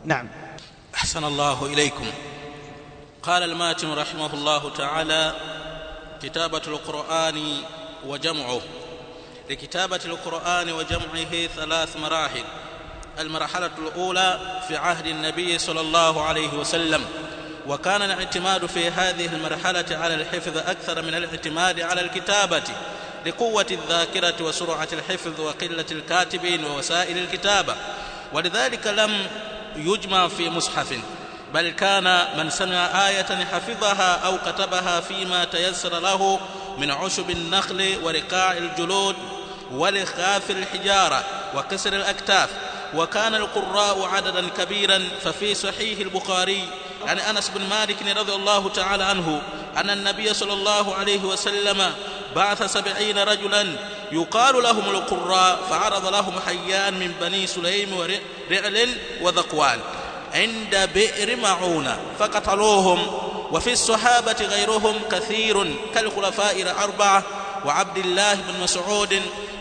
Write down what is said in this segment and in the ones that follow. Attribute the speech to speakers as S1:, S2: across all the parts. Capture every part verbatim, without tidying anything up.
S1: نعم.
S2: أحسن الله إليكم. قال الماتن رحمه الله تعالى: كتابة القرآن وجمعه. لكتابة القرآن وجمعه ثلاث مراحل. المرحلة الأولى في عهد النبي صلى الله عليه وسلم، وكان الاعتماد في هذه المرحلة على الحفظ أكثر من الاعتماد على الكتابة، لقوة الذاكرة وسرعة الحفظ وقلة الكاتبين ووسائل الكتابة، ولذلك لم يجمع في مصحف، بل كان من سمع آية حفظها أو كتبها فيما تيسر له من عشب النخل ورقاع الجلود ولخاف الحجارة وكسر الأكتاف. وكان القراء عددا كبيرا، ففي صحيح البخاري عن أنس بن مالك رضي الله تعالى عنه أن النبي صلى الله عليه وسلم بعث سبعين رجلا يقال لهم القراء، فعرض لهم حيان من بني سليم ورعل وذكوان عند بئر معونة فقتلوهم. وفي الصحابة غيرهم كثير كالخلفاء الأربعة وعبد الله بن مسعود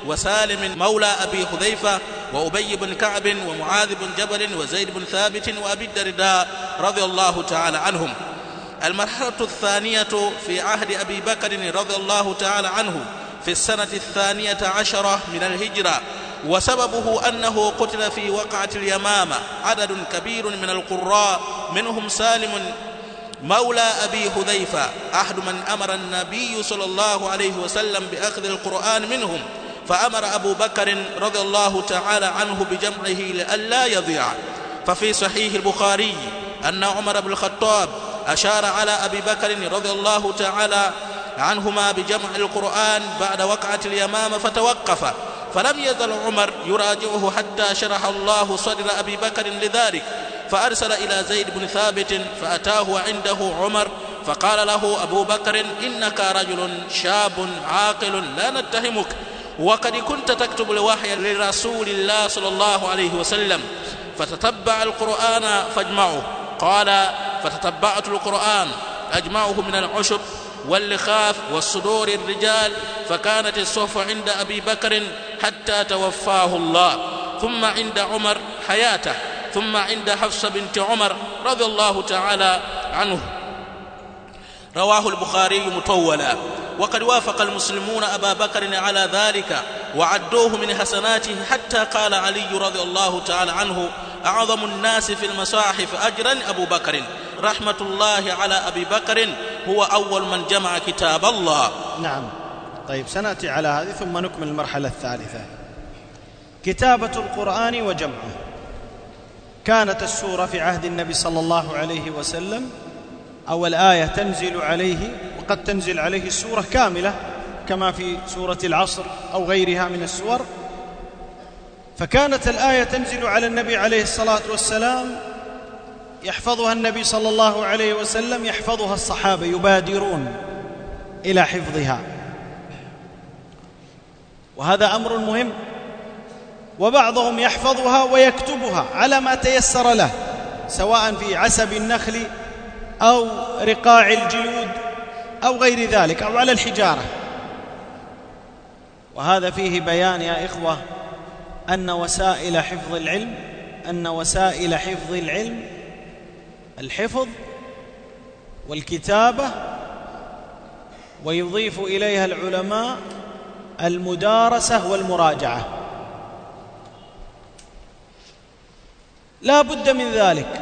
S2: وسالم مولى أبي حذيفة وأبي بن كعب ومعاذ بن جبل وزيد بن ثابت وأبي الدرداء رضي الله تعالى عنهم. المرحلة الثانية في عهد أبي بكر رضي الله تعالى عنه في السنة الثانية عشرة من الهجرة، وسببه أنه قتل في وقعة اليمامة عدد كبير من القراء، منهم سالم مولى أبي حذيفة أحد من أمر النبي صلى الله عليه وسلم بأخذ القرآن منهم، فأمر أبو بكر رضي الله تعالى عنه بجمعه لئلا يضيع. ففي صحيح البخاري أن عمر بن الخطاب أشار على أبي بكر رضي الله تعالى عنهما بجمع القرآن بعد وقعة اليمامة فتوقف، فلم يزل عمر يراجعه حتى شرح الله صدر أبي بكر لذلك، فأرسل إلى زيد بن ثابت فأتاه عنده عمر فقال له أبو بكر: إنك رجل شاب عاقل لا نتهمك، وقد كنت تكتب الوحي لرسول الله صلى الله عليه وسلم، فتتبع القرآن فاجمعه. قال: فتتبعت القرآن أجمعه من العشب واللخاف والصدور الرجال، فكانت الصحف عند أبي بكر حتى توفاه الله، ثم عند عمر حياته، ثم عند حفصة بنت عمر رضي الله تعالى عنه. رواه البخاري مطولا. وقد وافق المسلمون أبا بكر على ذلك وعدوه من حسناته، حتى قال علي رضي الله تعالى عنه: أعظم الناس في المصاحف أجرا أبو بكر، رحمة الله على أبي بكر، هو أول من جمع كتاب الله.
S1: نعم. طيب، سنأتي على هذه ثم نكمل المرحلة الثالثة. كتابة القرآن وجمعه. كانت السورة في عهد النبي صلى الله عليه وسلم أول آية تنزل عليه، وقد تنزل عليه السورة كاملة كما في سورة العصر أو غيرها من السور، فكانت الآية تنزل على النبي عليه الصلاة والسلام، يحفظها النبي صلى الله عليه وسلم، يحفظها الصحابة، يبادرون إلى حفظها، وهذا أمر مهم. وبعضهم يحفظها ويكتبها على ما تيسر له، سواء في عسب النخل أو رقاع الجلود أو غير ذلك، أو على الحجارة. وهذا فيه بيان يا إخوة أن وسائل حفظ العلم أن وسائل حفظ العلم الحفظ والكتابة، ويضيف إليها العلماء المدارسة والمراجعة. لا بد من ذلك،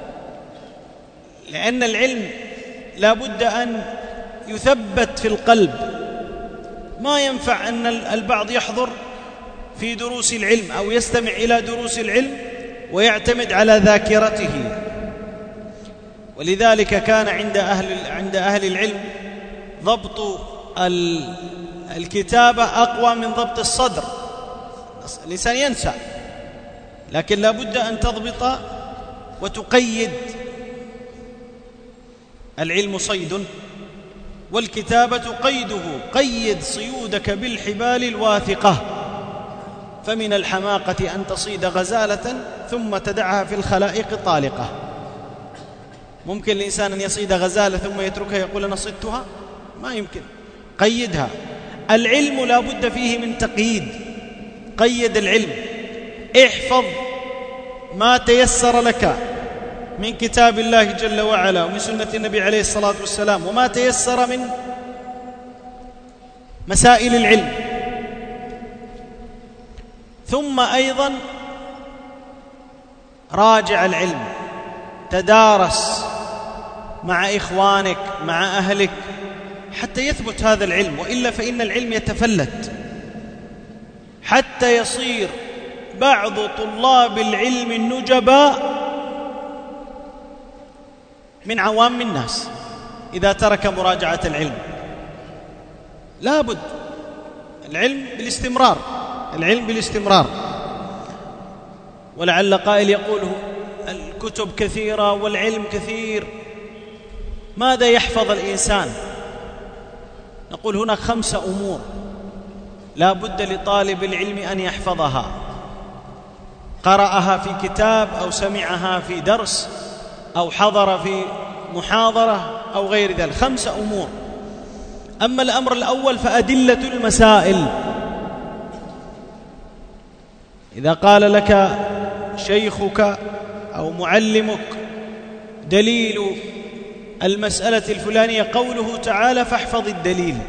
S1: لأن العلم لا بد أن يثبت في القلب. ما ينفع أن البعض يحضر في دروس العلم أو يستمع إلى دروس العلم ويعتمد على ذاكرته. ولذلك كان عند أهل, عند أهل العلم ضبط الكتابة أقوى من ضبط الصدر. الإنسان ينسى، لكن لا بد أن تضبط وتقيد. العلم صيد والكتابة قيده، قيد صيودك بالحبال الواثقة. فمن الحماقة أن تصيد غزالة ثم تدعها في الخلائق طالقة. ممكن الإنسان أن يصيد غزالة ثم يتركها يقول أنا صدتها؟ ما يمكن. قيدها. العلم لا بد فيه من تقييد. قيد العلم، احفظ ما تيسر لك من كتاب الله جل وعلا ومن سنة النبي عليه الصلاة والسلام وما تيسر من مسائل العلم. ثم أيضا راجع العلم، تدارس مع إخوانك مع أهلك حتى يثبت هذا العلم، وإلا فإن العلم يتفلت، حتى يصير بعض طلاب العلم النجباء من عوام الناس إذا ترك مراجعة العلم. لا بد العلم بالاستمرار، العلم بالاستمرار. ولعل قائل يقول الكتب كثيرة والعلم كثير، ماذا يحفظ الإنسان؟ نقول هناك خمسة أمور لا بد لطالب العلم أن يحفظها، قرأها في كتاب أو سمعها في درس أو حضر في محاضرة أو غير ذلك. خمسة أمور. أما الأمر الأول فأدلة المسائل. إذا قال لك شيخك أو معلمك دليل المسألة الفلانية قوله تعالى فاحفظ الدليل.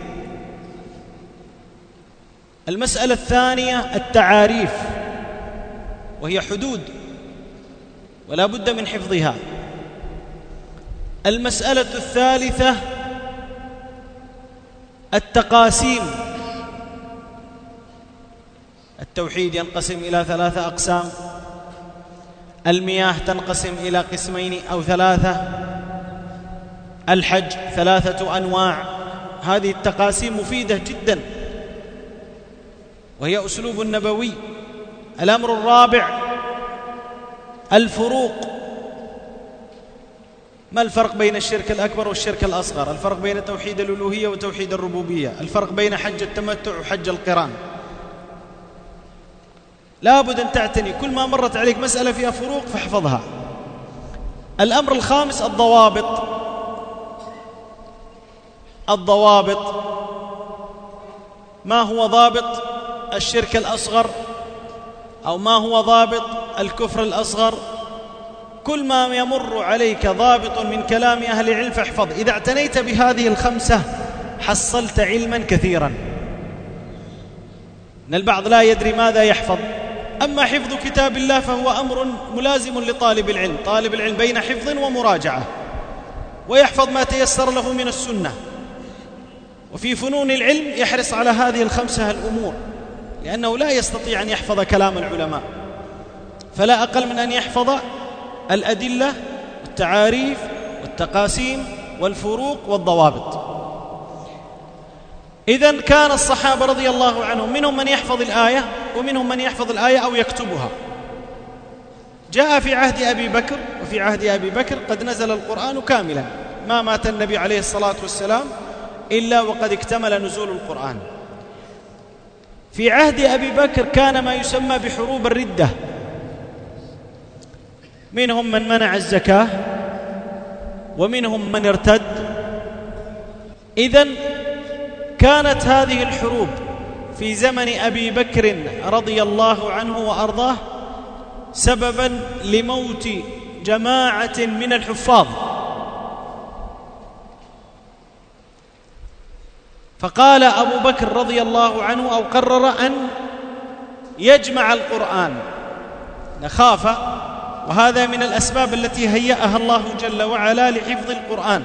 S1: المسألة الثانية التعاريف، وهي حدود ولا بد من حفظها. المسألة الثالثة التقاسيم. التوحيد ينقسم إلى ثلاثة أقسام، المياه تنقسم إلى قسمين أو ثلاثة، الحج ثلاثة أنواع. هذه التقاسيم مفيدة جدا وهي أسلوب نبوي. الأمر الرابع الفروق. ما الفرق بين الشرك الأكبر والشرك الأصغر؟ الفرق بين توحيد الألوهية وتوحيد الربوبية، الفرق بين حج التمتع وحج القران. لا بد أن تعتني، كل ما مرت عليك مسألة فيها فروق فاحفظها. الأمر الخامس الضوابط. الضوابط، ما هو ضابط الشرك الأصغر أو ما هو ضابط الكفر الأصغر؟ كل ما يمر عليك ضابط من كلام أهل العلم فاحفظ. إذا اعتنيت بهذه الخمسة حصلت علما كثيرا. إن البعض لا يدري ماذا يحفظ. أما حفظ كتاب الله فهو أمر ملازم لطالب العلم. طالب العلم بين حفظ ومراجعة، ويحفظ ما تيسر له من السنة. وفي فنون العلم يحرص على هذه الخمسة الأمور، لأنه لا يستطيع أن يحفظ كلام العلماء، فلا أقل من أن يحفظ الأدلة والتعاريف والتقاسيم والفروق والضوابط. إذن كان الصحابة رضي الله عنهم منهم من يحفظ الآية ومنهم من يحفظ الآية أو يكتبها. جاء في عهد أبي بكر، وفي عهد أبي بكر قد نزل القرآن كاملا، ما مات النبي عليه الصلاة والسلام إلا وقد اكتمل نزول القرآن. في عهد أبي بكر كان ما يسمى بحروب الردة، منهم من منع الزكاة ومنهم من ارتد. إذن كانت هذه الحروب في زمن أبي بكر رضي الله عنه وأرضاه سببا لموت جماعة من الحفاظ. فقال أبو بكر رضي الله عنه أو قرر أن يجمع القرآن، نخاف، وهذا من الأسباب التي هيأها الله جل وعلا لحفظ القرآن.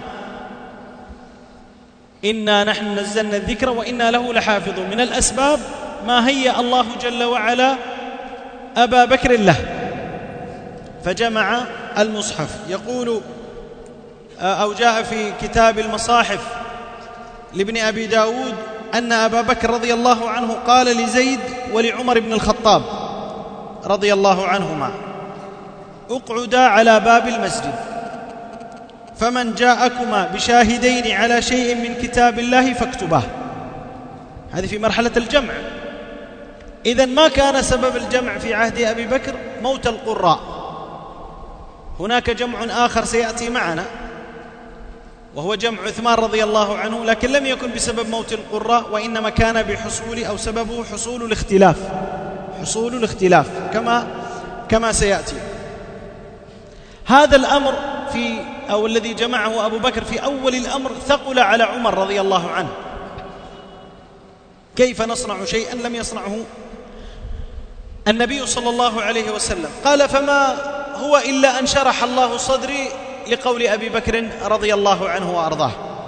S1: إنا نحن نزلنا الذكر وإنا له لحافظ. من الأسباب ما هيأ الله جل وعلا أبا بكر له، فجمع المصحف. يقول أو جاء في كتاب المصاحف لابن أبي داود أن أبا بكر رضي الله عنه قال لزيد ولعمر بن الخطاب رضي الله عنهما: اقعدا على باب المسجد، فمن جاءكما بشاهدين على شيء من كتاب الله فاكتباه. هذه في مرحلة الجمع. إذن ما كان سبب الجمع في عهد أبي بكر موت القراء. هناك جمع آخر سيأتي معنا وهو جمع عثمان رضي الله عنه، لكن لم يكن بسبب موت القراء، وإنما كان بحصول أو سببه حصول الاختلاف، حصول الاختلاف كما كما سيأتي. هذا الأمر في أو الذي جمعه أبو بكر في أول الأمر ثقل على عمر رضي الله عنه. كيف نصنع شيئا لم يصنعه النبي صلى الله عليه وسلم؟ قال: فما هو إلا أن شرح الله صدري لقول أبي بكر رضي الله عنه وأرضاه.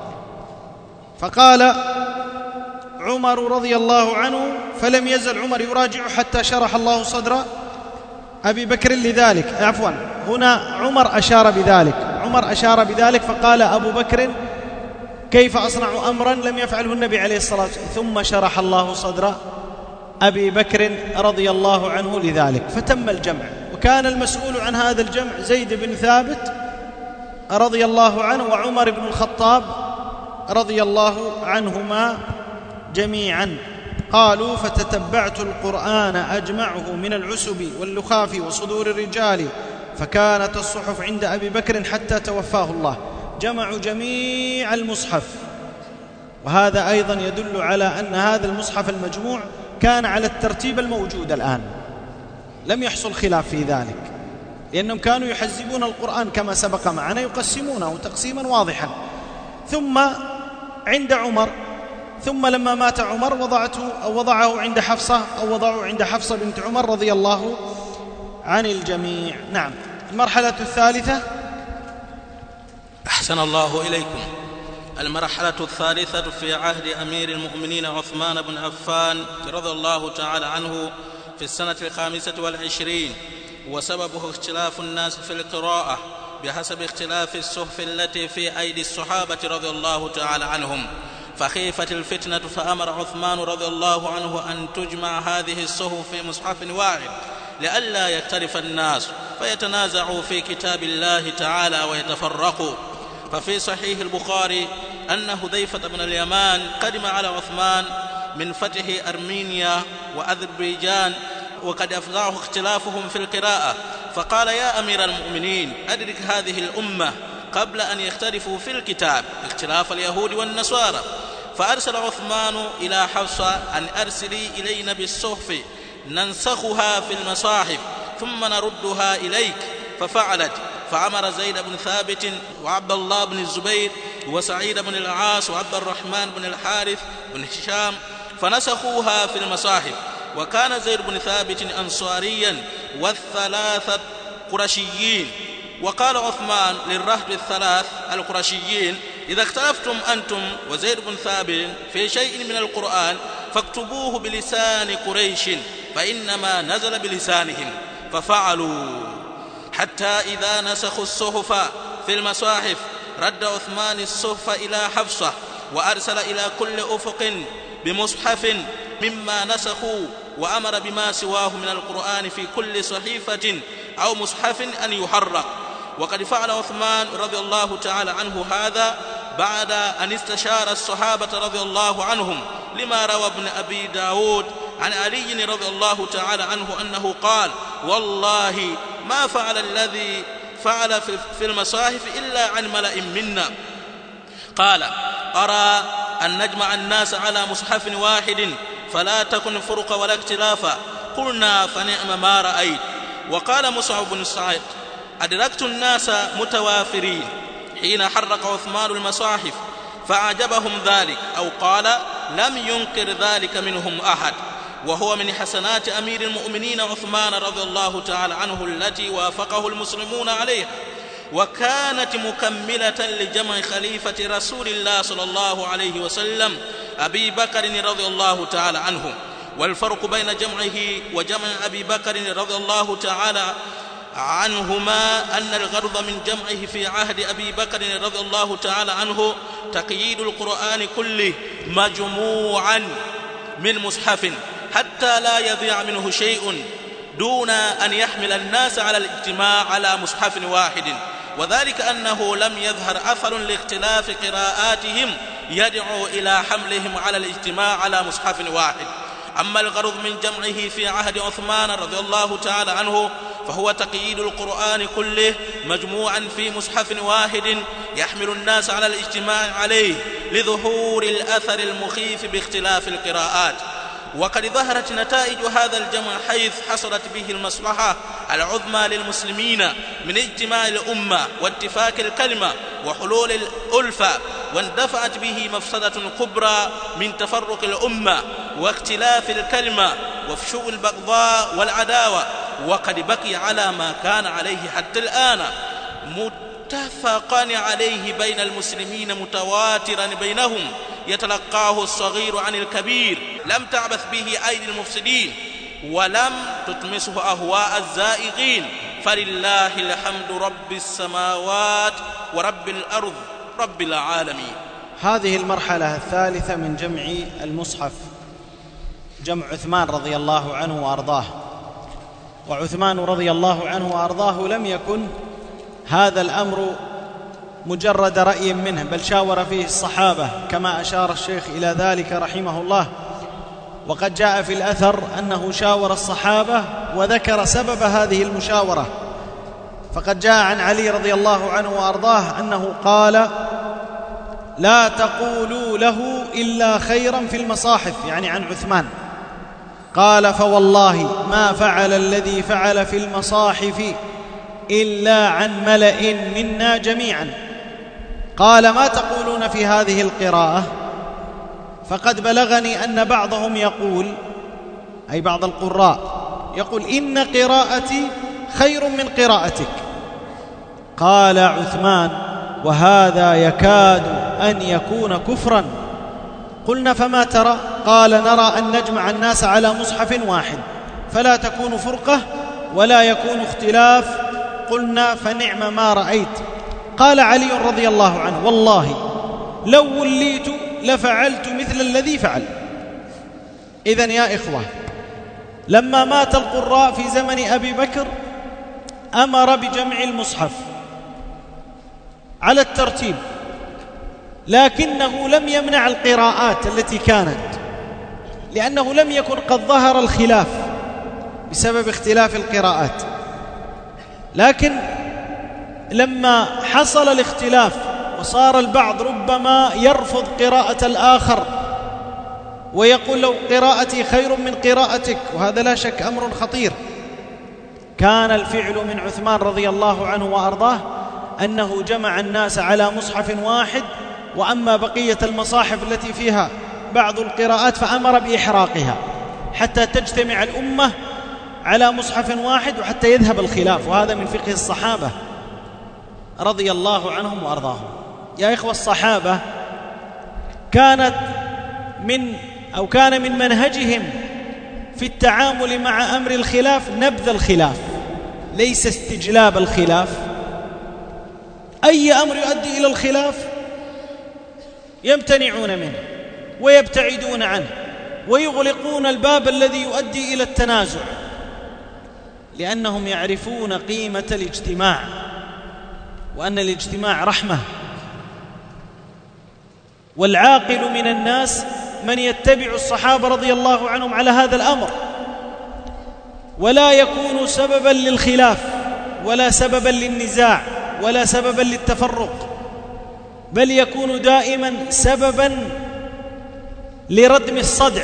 S1: فقال عمر رضي الله عنه: فلم يزل عمر يراجع حتى شرح الله صدر أبي بكر لذلك. عفوا، هنا عمر أشار بذلك عمر أشار بذلك فقال أبو بكر: كيف أصنع أمرا لم يفعله النبي عليه الصلاة والسلام؟ ثم شرح الله صدر أبي بكر رضي الله عنه لذلك، فتم الجمع. وكان المسؤول عن هذا الجمع زيد بن ثابت رضي الله عنه وعمر بن الخطاب رضي الله عنهما جميعا. قالوا: فتتبعت القرآن أجمعه من العسب واللخاف وصدور الرجال، فكانت الصحف عند أبي بكر حتى توفاه الله. جمعوا جميع المصحف، وهذا أيضا يدل على أن هذا المصحف المجموع كان على الترتيب الموجود الآن، لم يحصل خلاف في ذلك، لأنهم كانوا يحزبون القرآن كما سبق معنا، يقسمونه تقسيما واضحا. ثم عند عمر، ثم لما مات عمر وضعته أو وضعه عند حفصة أو وضعه عند حفصة بنت عمر رضي الله عن الجميع. نعم. المرحلة الثالثة.
S2: أحسن الله إليكم. المرحلة الثالثة في عهد أمير المؤمنين عثمان بن عفان رضي الله تعالى عنه في السنة الخامسة والعشرين، وسببه اختلاف الناس في القراءة بحسب اختلاف الصحف التي في أيدي الصحابة رضي الله تعالى عنهم، فخيفت الفتنة فأمر عثمان رضي الله عنه أن تجمع هذه الصحف في مصحف واحد لئلا يختلف الناس فيتنازعوا في كتاب الله تعالى ويتفرقوا. ففي صحيح البخاري أن حذيفة بن اليمان قدم على عثمان من فتح أرمينيا وأذربيجان وقد أفزعه اختلافهم في القراءة، فقال: يا أمير المؤمنين، أدرك هذه الأمة قبل أن يختلفوا في الكتاب اختلاف اليهود والنصارى. فأرسل عثمان إلى حفصة أن أرسلي إلينا بالصحف ننسخها في المصاحف ثم نردها إليك، ففعلت. فأمر زيد بن ثابت وعبد الله بن الزبير وسعيد بن العاص وعبد الرحمن بن الحارث بن هشام فنسخوها في المصاحف. وكان زيد بن ثابت أنصاريا والثلاثة قرشيين. وقال عثمان للرهب الثلاث القرشيين: إذا اختلفتم أنتم وزيد بن ثابت في شيء من القرآن فاكتبوه بلسان قريش فإنما نزل بلسانهم. ففعلوا حتى إذا نسخوا الصحف في المصاحف رد عثمان الصحف إلى حفصة وأرسل إلى كل أفق بمصحف مما نسخوا، وأمر بما سواه من القرآن في كل صحيفة أو مصحف أن يحرق. وقد فعل عثمان رضي الله تعالى عنه هذا بعد أن استشار الصحابة رضي الله عنهم، لما روى ابن أبي داود عن علي رضي الله تعالى عنه أنه قال: والله ما فعل الذي فعل في المصاحف إلا عن ملأ منا. قال: أرى أن نجمع الناس على مصحف واحد فلا تكن فرق ولا اختلافا. قلنا: فنعم ما رأيت. وقال مصعب بن سعيد: أدركت الناس متوافرين حين حرق عثمان المصاحف فأعجبهم ذلك، أو قال: لم ينكر ذلك منهم أحد. وهو من حسنات أمير المؤمنين عثمان رضي الله تعالى عنه التي وافقه المسلمون عليها، وكانت مكملة لجمع خليفة رسول الله صلى الله عليه وسلم أبي بكر رضي الله تعالى عنه. والفرق بين جمعه وجمع أبي بكر رضي الله تعالى عنهما أن الغرض من جمعه في عهد أبي بكر رضي الله تعالى عنه تقييد القرآن كله مجموعا من مصحف حتى لا يضيع منه شيء، دون أن يحمل الناس على الاجتماع على مصحف واحد، وذلك أنه لم يظهر أثر لاختلاف قراءاتهم يدعو إلى حملهم على الاجتماع على مصحف واحد. أما الغرض من جمعه في عهد عثمان رضي الله تعالى عنه فهو تقييد القرآن كله مجموعا في مصحف واحد يحمل الناس على الاجتماع عليه لظهور الأثر المخيف باختلاف القراءات. وقد ظهرت نتائج هذا الجمع حيث حصلت به المصلحة العظمى للمسلمين من اجتماع الأمة واتفاق الكلمة وحلول الألفة، واندفعت به مفسدة كبرى من تفرق الأمة واختلاف الكلمة وفشو البغضاء والعداوة، وقد بقي على ما كان عليه حتى الآن متفقا عليه بين المسلمين متواترا بينهم، يتلقاه الصغير عن الكبير، لم تعبث به أيدي المفسدين ولم تطمسه أهواء الزائغين، فلله الحمد رب السماوات ورب الأرض رب العالمين.
S1: هذه المرحلة الثالثة من جمع المصحف، جمع عثمان رضي الله عنه وأرضاه. وعثمان رضي الله عنه وأرضاه لم يكن هذا الأمر مجرد رأي منه، بل شاور فيه الصحابة كما أشار الشيخ إلى ذلك رحمه الله. وقد جاء في الأثر أنه شاور الصحابة وذكر سبب هذه المشاورة، فقد جاء عن علي رضي الله عنه وأرضاه أنه قال: لا تقولوا له إلا خيرا في المصاحف، يعني عن عثمان. قال: فوالله ما فعل الذي فعل في المصاحف إلا عن ملأ منا جميعا. قال: ما تقولون في هذه القراءة؟ فقد بلغني أن بعضهم يقول، أي بعض القراء يقول: إن قراءتي خير من قراءتك. قال عثمان: وهذا يكاد أن يكون كفرا. قلنا: فما ترى؟ قال: نرى أن نجمع الناس على مصحف واحد فلا تكون فرقة ولا يكون اختلاف. قلنا: فنعم ما رأيت. قال علي رضي الله عنه: والله لو وليت لفعلت مثل الذي فعل. إذن يا إخوة، لما مات القراء في زمن أبي بكر أمر بجمع المصحف على الترتيب، لكنه لم يمنع القراءات التي كانت، لأنه لم يكن قد ظهر الخلاف بسبب اختلاف القراءات. لكن لما حصل الاختلاف وصار البعض ربما يرفض قراءة الآخر ويقول: لو قراءتي خير من قراءتك، وهذا لا شك أمر خطير، كان الفعل من عثمان رضي الله عنه وأرضاه أنه جمع الناس على مصحف واحد، وأما بقية المصاحف التي فيها بعض القراءات فأمر بإحراقها حتى تجتمع الأمة على مصحف واحد وحتى يذهب الخلاف. وهذا من فقه الصحابة رضي الله عنهم وأرضاهم. يا إخوة، الصحابة كانت من أو كان من منهجهم في التعامل مع أمر الخلاف نبذ الخلاف، ليس استجلاب الخلاف. أي أمر يؤدي إلى الخلاف يمتنعون منه ويبتعدون عنه ويغلقون الباب الذي يؤدي إلى التنازع، لأنهم يعرفون قيمة الاجتماع وأن الاجتماع رحمة. والعاقل من الناس من يتبع الصحابة رضي الله عنهم على هذا الأمر، ولا يكون سببا للخلاف ولا سببا للنزاع ولا سببا للتفرق، بل يكون دائما سببا لردم الصدع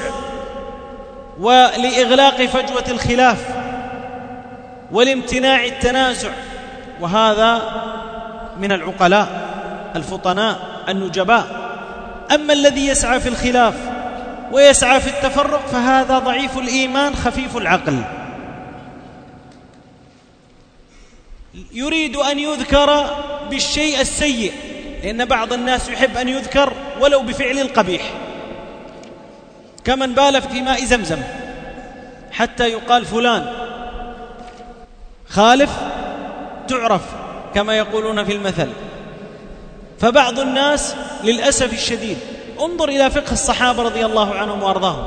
S1: ولإغلاق فجوة الخلاف والامتناع التنازع. وهذا من العقلاء الفطناء النجباء. أما الذي يسعى في الخلاف ويسعى في التفرق فهذا ضعيف الإيمان خفيف العقل، يريد أن يذكر بالشيء السيء، لأن بعض الناس يحب أن يذكر ولو بفعل قبيح، كمن بال في ماء زمزم حتى يقال فلان خالف تعرف كما يقولون في المثل. فبعض الناس للأسف الشديد، انظر إلى فقه الصحابة رضي الله عنهم وأرضاهم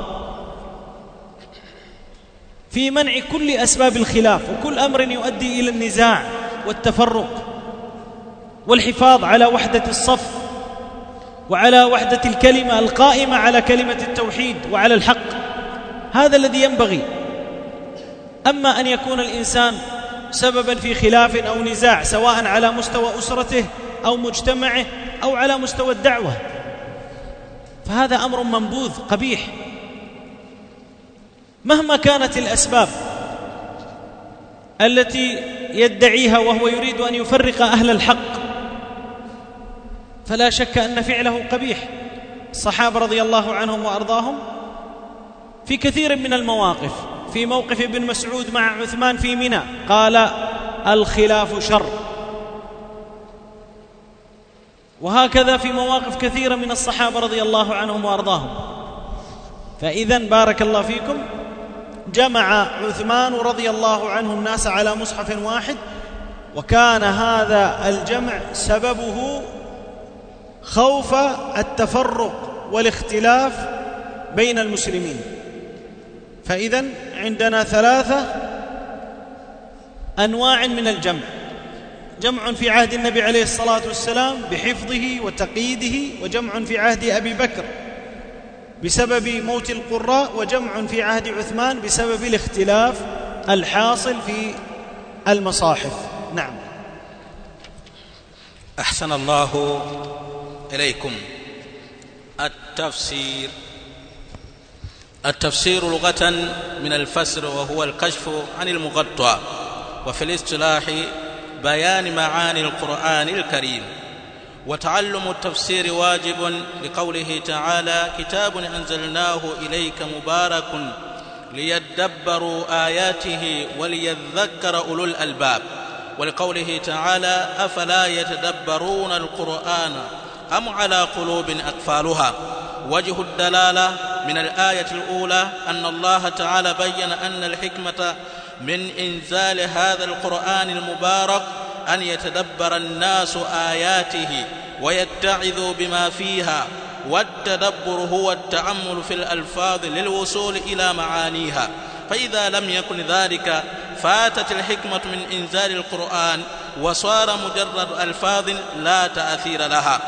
S1: في منع كل أسباب الخلاف وكل أمر يؤدي إلى النزاع والتفرق، والحفاظ على وحدة الصف وعلى وحدة الكلمة القائمة على كلمة التوحيد وعلى الحق. هذا الذي ينبغي. أما أن يكون الإنسان سببا في خلاف أو نزاع سواء على مستوى أسرته أو مجتمعه أو على مستوى الدعوة، فهذا أمر منبوذ قبيح مهما كانت الأسباب. التي يدعيها وهو يريد أن يفرق أهل الحق، فلا شك أن فعله قبيح. الصحابة رضي الله عنهم وأرضاهم في كثير من المواقف، في موقف ابن مسعود مع عثمان في منى قال الخلاف شر، وهكذا في مواقف كثيرة من الصحابة رضي الله عنهم وأرضاهم. فإذن بارك الله فيكم جمع عثمان رضي الله عنه الناس على مصحف واحد، وكان هذا الجمع سببه خوف التفرق والاختلاف بين المسلمين. فإذن عندنا ثلاثة أنواع من الجمع: جمع في عهد النبي عليه الصلاة والسلام بحفظه وتقييده، وجمع في عهد أبي بكر بسبب موت القراء، وجمع في عهد عثمان بسبب الاختلاف الحاصل في المصاحف. نعم.
S2: أحسن الله إليكم. التفسير. التفسير لغة من الفسر، وهو الكشف عن المغطى، وفي الاصطلاح بيان معاني القرآن الكريم. وتعلم التفسير واجب لقوله تعالى: كتاب أنزلناه إليك مبارك ليدبروا آياته وليذكر أولو الألباب. ولقوله تعالى: أفلا يتدبرون القرآن أم على قلوب أقفالها. وجه الدلالة من الآية الأولى أن الله تعالى بيّن أن الحكمة من إنزال هذا القرآن المبارك أن يتدبر الناس آياته ويتعظوا بما فيها، والتدبر هو التأمل في الألفاظ للوصول إلى معانيها. فإذا لم يكن ذلك فاتت الحكمة من إنزال القرآن وصار مجرد ألفاظ لا تأثير لها.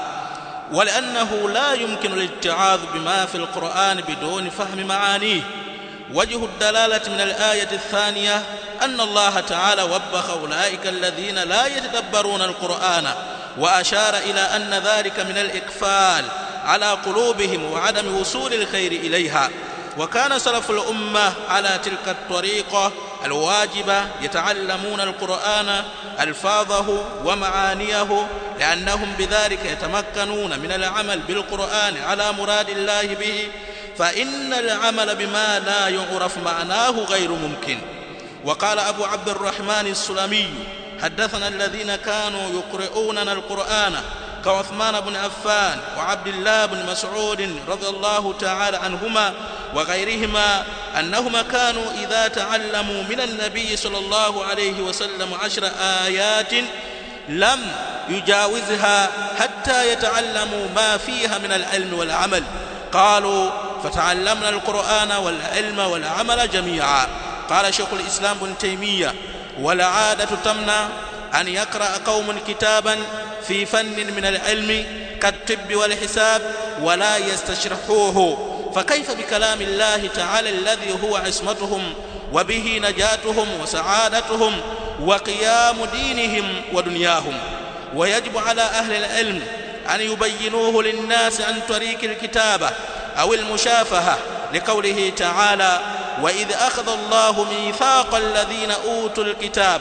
S2: ولأنه لا يمكن الاتعاظ بما في القرآن بدون فهم معانيه. وجه الدلالة من الآية الثانية أن الله تعالى وبخ أولئك الذين لا يتدبرون القرآن، وأشار إلى أن ذلك من الإقفال على قلوبهم وعدم وصول الخير إليها. وكان سلف الأمة على تلك الطريقة الواجبة، يتعلمون القرآن ألفاظه ومعانيه، لأنهم بذلك يتمكنون من العمل بالقرآن على مراد الله به، فإن العمل بما لا يعرف معناه غير ممكن. وقال أبو عبد الرحمن السلمي: حدثنا الذين كانوا يقرؤوننا القرآن كعثمان بن عفان وعبد الله بن مسعود رضي الله تعالى عنهما وغيرهما أنهما كانوا إذا تعلموا من النبي صلى الله عليه وسلم عشر آيات لم يجاوزها حتى يتعلموا ما فيها من العلم والعمل. قالوا: فتعلمنا القرآن والعلم والعمل جميعا. قال شيخ الإسلام ابن تيمية: والعادة تمنع أن يقرأ قوم كتابا في فن من العلم كالطب والحساب ولا يستشرحوه، فكيف بكلام الله تعالى الذي هو عصمتهم وبه نجاتهم وسعادتهم وقيام دينهم ودنياهم. ويجب على أهل العلم أن يبينوه للناس عن طريق الكتابة أو المشافهة، لقوله تعالى: وإذ أخذ الله ميثاق الذين أوتوا الكتاب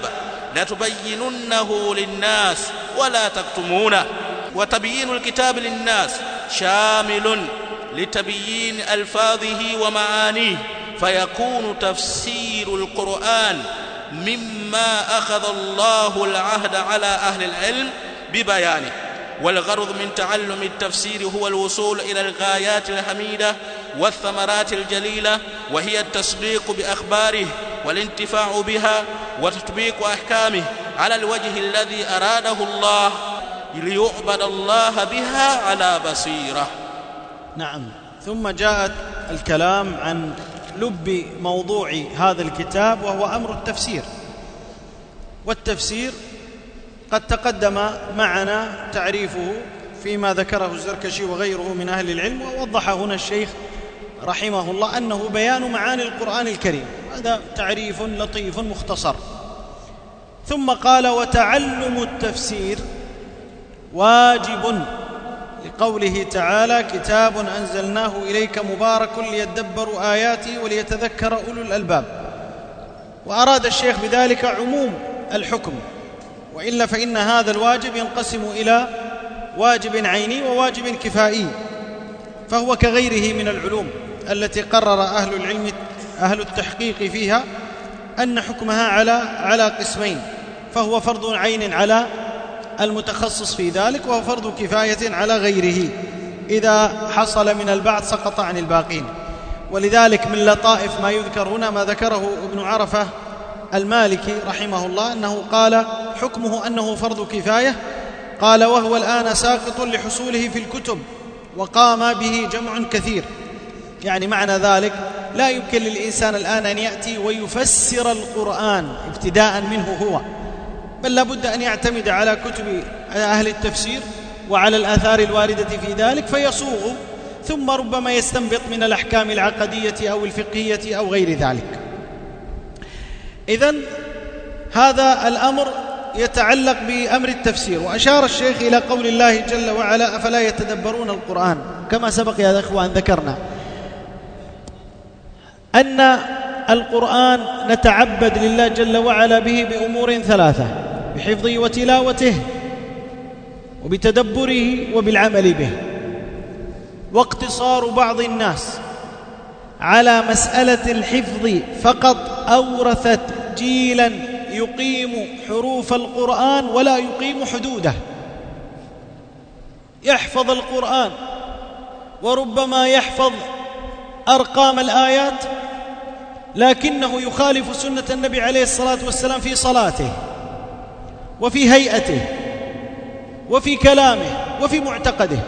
S2: لتبيننه للناس ولا تكتمونه. وتبيين الكتاب للناس شامل لتبيين ألفاظه ومعانيه، فيكون تفسير القرآن مما أخذ الله العهد على أهل العلم ببيانه. والغرض من تعلم التفسير هو الوصول إلى الغايات الحميدة والثمرات الجليلة، وهي التصديق بأخباره والانتفاع بها وتطبيق أحكامه على الوجه الذي أراده الله، ليعبد الله بها على بصيرة.
S1: نعم. ثم جاءت الكلام عن لب موضوع هذا الكتاب، وهو أمر التفسير. والتفسير قد تقدم معنا تعريفه فيما ذكره الزركشي وغيره من أهل العلم، ووضح هنا الشيخ رحمه الله أنه بيان معاني القرآن الكريم. هذا تعريف لطيف مختصر. ثم قال: وتعلم التفسير واجب، لقوله تعالى: كتاب أنزلناه إليك مبارك ليدبروا آياته وليتذكر أولو الألباب. وأراد الشيخ بذلك عموم الحكم، وإلا فإن هذا الواجب ينقسم إلى واجب عيني وواجب كفائي، فهو كغيره من العلوم التي قرر أهل العلم أهل التحقيق فيها أن حكمها على على قسمين، فهو فرض عين على المتخصص في ذلك، وهو فرض كفاية على غيره. إذا حصل من البعض سقط عن الباقين. ولذلك من لطائف ما يذكر هنا ما ذكره ابن عرفة المالكي رحمه الله، أنه قال حكمه أنه فرض كفاية، قال وهو الآن ساقط لحصوله في الكتب وقام به جمع كثير. يعني معنى ذلك لا يمكن للإنسان الآن أن يأتي ويفسر القرآن ابتداء منه هو، بل لابد أن يعتمد على كتب أهل التفسير وعلى الآثار الواردة في ذلك فيصوغ، ثم ربما يستنبط من الأحكام العقدية أو الفقهية أو غير ذلك. إذن هذا الأمر يتعلق بأمر التفسير. وأشار الشيخ إلى قول الله جل وعلا أفلا يتدبرون القرآن، كما سبق يا أخوان ذكرنا أن القرآن نتعبد لله جل وعلا به بأمور ثلاثة: بحفظه وتلاوته وبتدبره وبالعمل به. واقتصار بعض الناس على مسألة الحفظ فقط أورثت جيلا يقيم حروف القرآن ولا يقيم حدوده، يحفظ القرآن وربما يحفظ أرقام الآيات لكنه يخالف سنة النبي عليه الصلاة والسلام في صلاته وفي هيئته وفي كلامه وفي معتقده.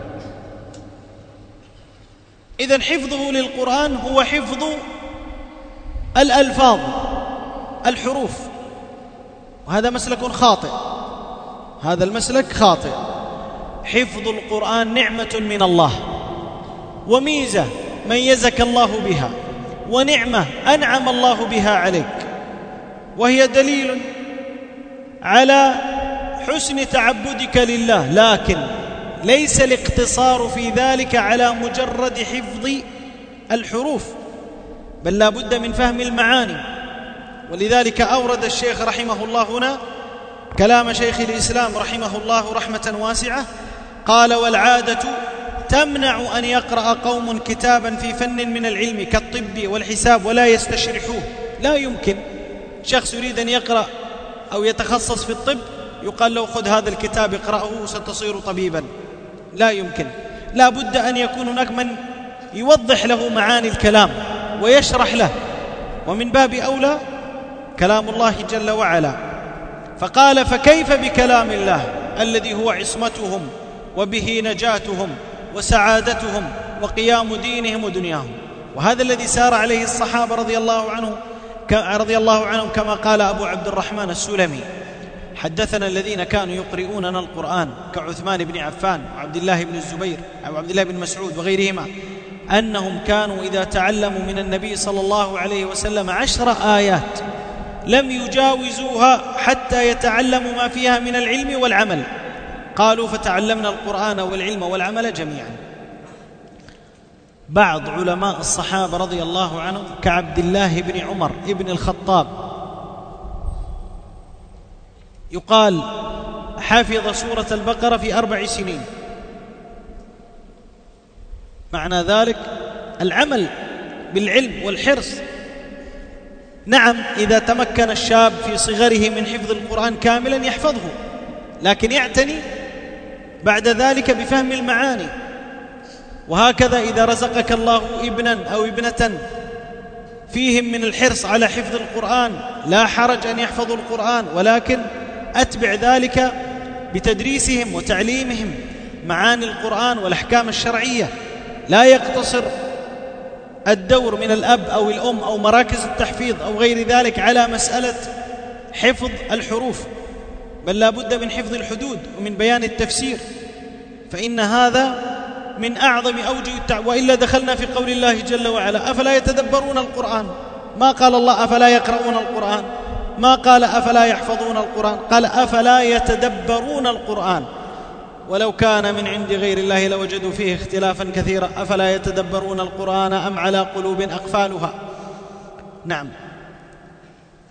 S1: إذن حفظه للقرآن هو حفظ الألفاظ الحروف، وهذا مسلك خاطئ، هذا المسلك خاطئ. حفظ القرآن نعمة من الله وميزة ميزك الله بها ونعمة أنعم الله بها عليك، وهي دليل على حسن تعبدك لله، لكن ليس الاقتصار في ذلك على مجرد حفظ الحروف، بل لا بد من فهم المعاني. ولذلك أورد الشيخ رحمه الله هنا كلام شيخ الإسلام رحمه الله رحمة واسعة، قال والعادة تمنع أن يقرأ قوم كتابا في فن من العلم كالطب والحساب ولا يستشرحوه. لا يمكن شخص يريد أن يقرأ أو يتخصص في الطب يقال له خذ هذا الكتاب اقرأه وستصير طبيبا، لا يمكن. لا بد أن يكون هناك من يوضح له معاني الكلام ويشرح له، ومن باب أولى كلام الله جل وعلا. فقال فكيف بكلام الله الذي هو عصمتهم وبه نجاتهم وسعادتهم وقيام دينهم ودنياهم. وهذا الذي سار عليه الصحابة رضي الله عنه رضي الله عنهم، كما قال أبو عبد الرحمن السلمي حدثنا الذين كانوا يقرؤوننا القرآن كعثمان بن عفان وعبد الله بن الزبير أو عبد الله بن مسعود وغيرهما، أنهم كانوا إذا تعلموا من النبي صلى الله عليه وسلم عشر آيات لم يجاوزوها حتى يتعلموا ما فيها من العلم والعمل. قالوا فتعلمنا القرآن والعلم والعمل جميعا. بعض علماء الصحابة رضي الله عنهم كعبد الله بن عمر ابن الخطاب يقال حفظ سورة البقرة في أربع سنين. معنى ذلك العمل بالعلم والحرص. نعم إذا تمكن الشاب في صغره من حفظ القرآن كاملا يحفظه، لكن يعتني بعد ذلك بفهم المعاني. وهكذا إذا رزقك الله ابنا أو ابنة فيهم من الحرص على حفظ القرآن لا حرج أن يحفظوا القرآن، ولكن أتبع ذلك بتدريسهم وتعليمهم معاني القرآن والأحكام الشرعية. لا يقتصر الدور من الأب أو الأم أو مراكز التحفيظ أو غير ذلك على مسألة حفظ الحروف، بل لا بد من حفظ الحدود ومن بيان التفسير، فإن هذا من أعظم أوجه التعب. وإلا دخلنا في قول الله جل وعلا أفلا يتدبرون القرآن، ما قال الله أفلا يقرؤون القرآن، ما قال أفلا يحفظون القرآن، قال أفلا يتدبرون القرآن. ولو كان من عند غير الله لوجدوا فيه اختلافا كثيرا أفلا يتدبرون القرآن أم على قلوب أقفالها. نعم.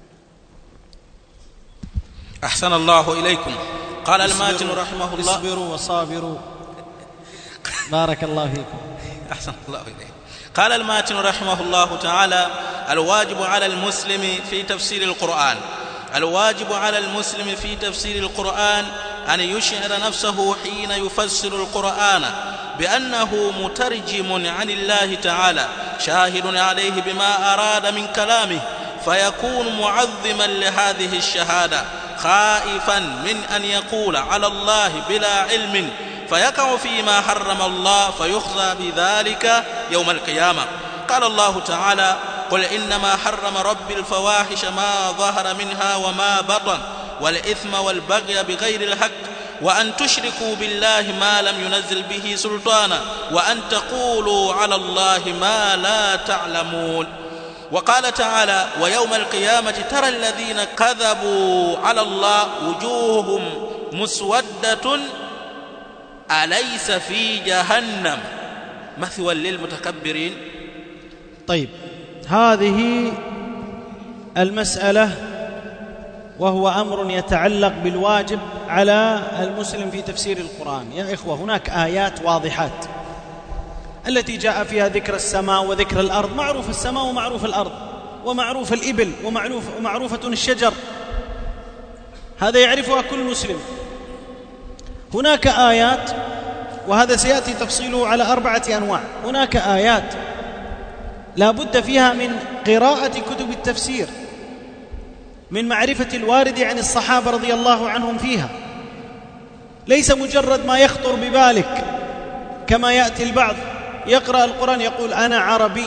S2: أحسن الله إليكم. قال الماتن رحمه الله:
S1: اصبروا وصابروا. بارك الله فيكم.
S2: أحسن الله إليكم. قال الماتن رحمه الله تعالى: الواجب على المسلم في تفسير القرآن الواجب على المسلم في تفسير القرآن أن يشعر نفسه حين يفسر القرآن بأنه مترجم عن الله تعالى شاهد عليه بما أراد من كلامه، فيكون معظما لهذه الشهادة خائفا من أن يقول على الله بلا علم فيقع فيما حرم الله فيخزى بذلك يوم القيامة. قال الله تعالى: قل إنما حرم ربي الفواحش ما ظهر منها وما بطن والإثم والبغي بغير الحق وأن تشركوا بالله ما لم ينزل به سلطانا وأن تقولوا على الله ما لا تعلمون. وقال تعالى: ويوم القيامة ترى الذين كذبوا على الله وجوههم مسودة أليس في جهنم مثوى للمتكبرين.
S1: طيب، هذه المسألة وهو أمر يتعلق بالواجب على المسلم في تفسير القرآن. يا إخوة، هناك آيات واضحات التي جاء فيها ذكر السماء وذكر الأرض. معروف السماء ومعروف الأرض ومعروف الإبل ومعروف ومعروفة الشجر، هذا يعرفها كل مسلم. هناك آيات، وهذا سيأتي تفصيله على أربعة أنواع. هناك آيات لا بد فيها من قراءة كتب التفسير، من معرفة الوارد عن الصحابة رضي الله عنهم فيها، ليس مجرد ما يخطر ببالك كما يأتي البعض يقرأ القرآن يقول: أنا عربي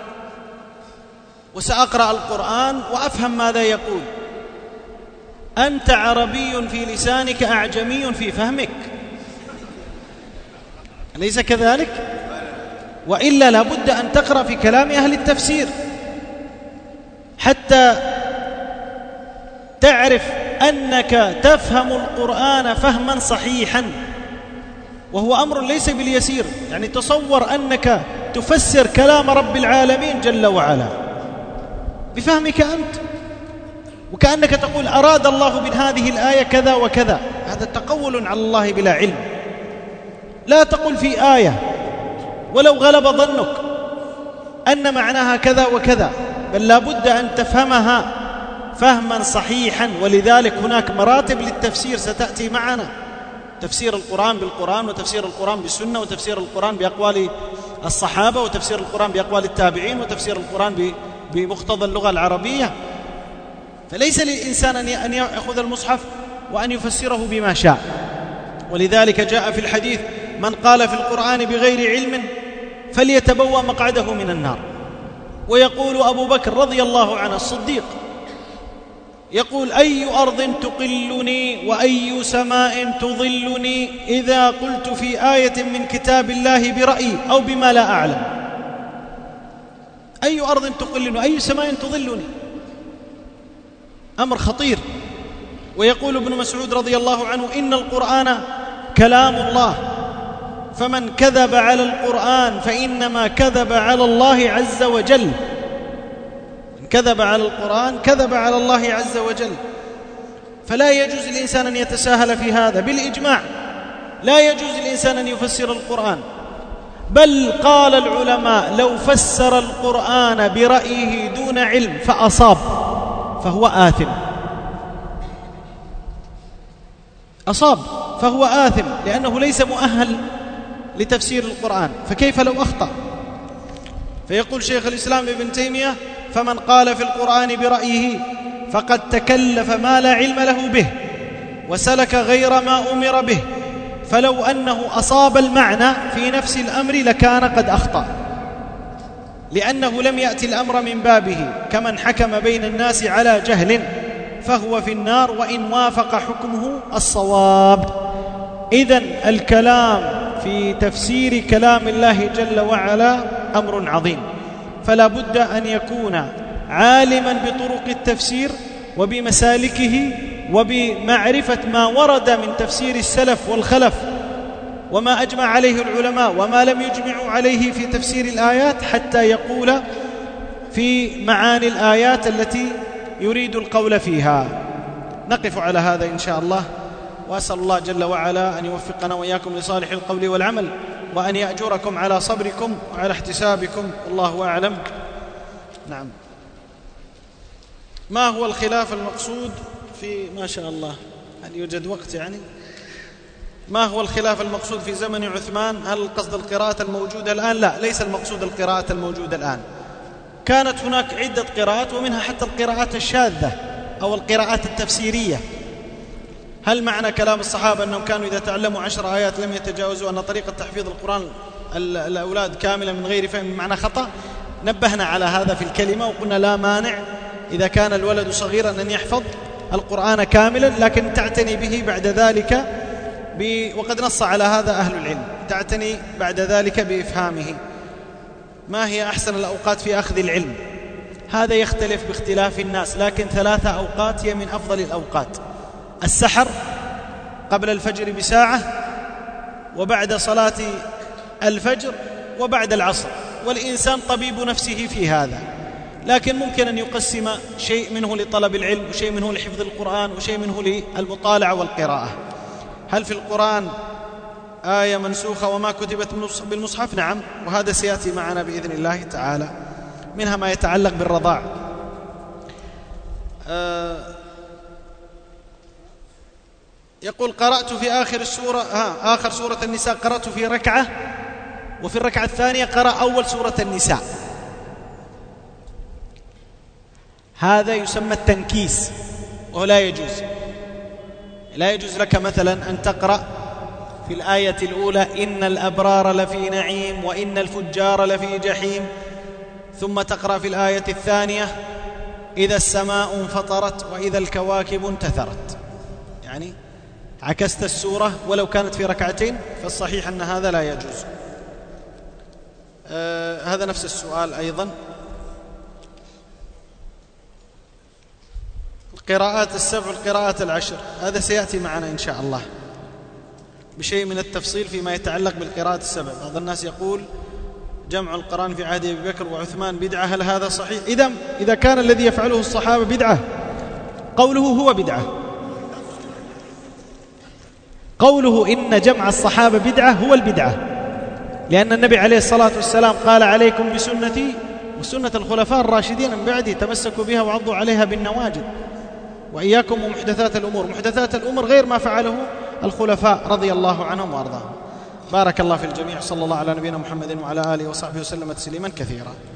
S1: وسأقرأ القرآن وأفهم ماذا يقول. أنت عربي في لسانك، أعجمي في فهمك، أليس كذلك؟ وإلا لابد أن تقرأ في كلام أهل التفسير حتى تعرف أنك تفهم القرآن فهما صحيحا، وهو أمر ليس باليسير. يعني تصور أنك تفسر كلام رب العالمين جل وعلا بفهمك أنت، وكأنك تقول: أراد الله من هذه الآية كذا وكذا. هذا تقول على الله بلا علم. لا تقل في آية ولو غلب ظنك أن معناها كذا وكذا، بل لا بد أن تفهمها فهما صحيحا. ولذلك هناك مراتب للتفسير ستأتي معنا: تفسير القرآن بالقرآن، وتفسير القرآن بالسنة، وتفسير القرآن بأقوال الصحابة، وتفسير القرآن بأقوال التابعين، وتفسير القرآن بمقتضى اللغة العربية. فليس للإنسان أن يأخذ المصحف وأن يفسره بما شاء. ولذلك جاء في الحديث: من قال في القرآن بغير علم فليتبوأ مقعده من النار. ويقول أبو بكر رضي الله عنه الصديق، يقول: أي أرض تقلني وأي سماء تظلني إذا قلت في آية من كتاب الله برأيي أو بما لا أعلم. أي أرض تقلني وأي سماء تظلني، أمر خطير. ويقول ابن مسعود رضي الله عنه: إن القرآن كلام الله، فمن كذب على القرآن فإنما كذب على الله عز وجل. من كذب على القرآن كذب على الله عز وجل. فلا يجوز الإنسان أن يتساهل في هذا بالإجماع. لا يجوز الإنسان أن يفسر القرآن، بل قال العلماء: لو فسر القرآن برأيه دون علم فأصاب فهو آثم. أصاب فهو آثم، لأنه ليس مؤهل لتفسير القرآن، فكيف لو أخطأ؟ فيقول شيخ الإسلام ابن تيمية: فمن قال في القرآن برأيه فقد تكلف ما لا علم له به وسلك غير ما أمر به، فلو أنه أصاب المعنى في نفس الأمر لكان قد أخطأ، لأنه لم يأتي الأمر من بابه. كمن حكم بين الناس على جهل فهو في النار وإن وافق حكمه الصواب. إذن الكلام في تفسير كلام الله جل وعلا أمر عظيم، فلا بد أن يكون عالما بطرق التفسير وبمسالكه وبمعرفة ما ورد من تفسير السلف والخلف وما أجمع عليه العلماء وما لم يجمعوا عليه في تفسير الآيات، حتى يقول في معاني الآيات التي يريد القول فيها. نقف على هذا إن شاء الله، وأسأل الله جل وعلا أن يوفقنا وإياكم لصالح القول والعمل، وأن يأجركم على صبركم وعلى احتسابكم، والله أعلم. نعم. ما هو الخلاف المقصود في ما شاء الله، هل يوجد وقت يعني؟ ما هو الخلاف المقصود في زمن عثمان؟ هل القصد القراءة الموجودة الآن؟ لا، ليس المقصود القراءة الموجودة الآن. كانت هناك عدة قراءات، ومنها حتى القراءات الشاذة أو القراءات التفسيرية. هل معنى كلام الصحابة أنهم كانوا إذا تعلموا عشر آيات لم يتجاوزوا أن طريقة تحفيظ القرآن الأولاد كاملة من غير فهم معنى خطأ؟ نبهنا على هذا في الكلمة وقلنا لا مانع إذا كان الولد صغيرا أن يحفظ القرآن كاملا، لكن تعتني به بعد ذلك ب... وقد نص على هذا أهل العلم، تعتني بعد ذلك بإفهامه. ما هي أحسن الأوقات في أخذ العلم؟ هذا يختلف باختلاف الناس، لكن ثلاثة أوقات هي من أفضل الأوقات: السحر قبل الفجر بساعة، وبعد صلاة الفجر، وبعد العصر. والإنسان طبيب نفسه في هذا، لكن ممكن أن يقسم شيء منه لطلب العلم، وشيء منه لحفظ القرآن، وشيء منه للمطالعة والقراءة. هل في القرآن آية منسوخة وما كتبت بالمصحف؟ نعم، وهذا سيأتي معنا بإذن الله تعالى. منها ما يتعلق بالرضاع. آه يقول: قرأت في آخر السورة ها آخر سورة النساء قرأت في ركعة، وفي الركعة الثانية قرأ أول سورة النساء. هذا يسمى التنكيس، وهو لا يجوز. لا يجوز لك مثلا أن تقرأ في الآية الأولى إن الأبرار لفي نعيم وإن الفجار لفي جحيم، ثم تقرأ في الآية الثانية إذا السماء انفطرت وإذا الكواكب انتثرت، يعني عكست السورة ولو كانت في ركعتين، فالصحيح أن هذا لا يجوز. آه هذا نفس السؤال أيضا. القراءات السبع والقراءات العشر، هذا سيأتي معنا إن شاء الله بشيء من التفصيل فيما يتعلق بالقراءات السبع. بعض الناس يقول جمع القرآن في عهد أبي بكر وعثمان بدعة، هل هذا صحيح؟ إذا إذا كان الذي يفعله الصحابة بدعة، قوله هو بدعة. قوله إن جمع الصحابة بدعة هو البدعة، لأن النبي عليه الصلاة والسلام قال: عليكم بسنتي وسنة الخلفاء الراشدين من بعدي، تمسكوا بها وعضوا عليها بالنواجذ، وإياكم ومحدثات الأمور. محدثات الأمور غير ما فعله الخلفاء رضي الله عنهم وأرضاهم. بارك الله في الجميع. صلى الله على نبينا محمد وعلى آله وصحبه وسلم تسليما كثيرا.